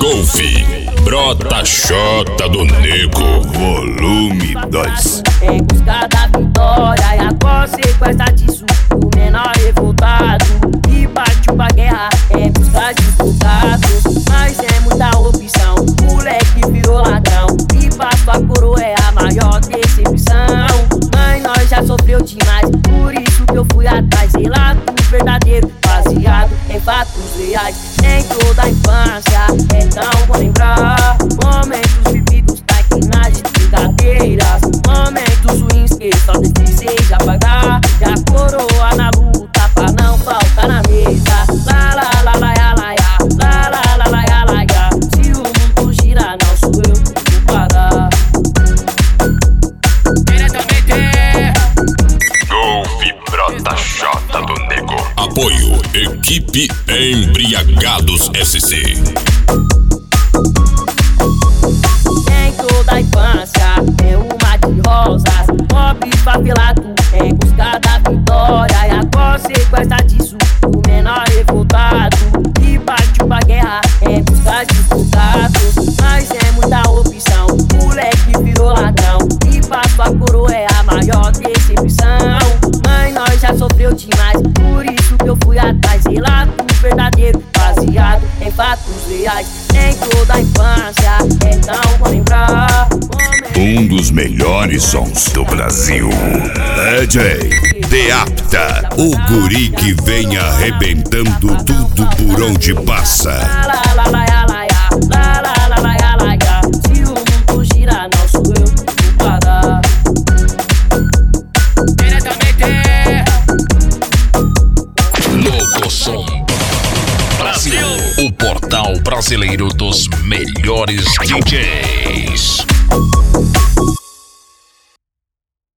Golf, Brota Xota do Nego, volume 2. Em busca da vitória e a consequência disso, o menor revoltado e partiu pra guerra em busca de contatos. Mas é muita opção, moleque virou ladrão e passou a coroa, é a maior decepção. Mãe, nós já sofreu demais, por isso que eu fui atrás. Relato verdadeiro, baseado em fatos reais. Nem toda a infância é tão bom lembrar momentos vividos, traquinagens, brincadeiras, momentos ruins que só deseja apagar. E a coroa na luta pra não faltar na mesa. Lá, lá, lá, lá, lá, lá, lá, lá, lá, lá, lá, lá, lá. Se o mundo gira, não sou eu que vou parar. Golf, Brota Xota do Nego. Apoio, equipe Embriagados SC. Nem toda a infância é uma de rosas. Pobre favelado em busca da vitória e a consequência disso, o menor revoltado e partiu pra guerra em busca de contatos. Mas é muita opção, moleque virou ladrão e passou a coroa, é a maior decepção. Mãe, nós já sofreu demais, por isso que eu fui atrás. Relato verdadeiro, baseado em fatos reais. Nem toda a infância é tão bom lembrar. Um dos melhores sons do Brasil. DJ Deapta, o guri que vem arrebentando tudo por onde passa. Se o mundo gira, não sou eu que vou parar. Louco Som Brasil, o portal brasileiro dos melhores DJs.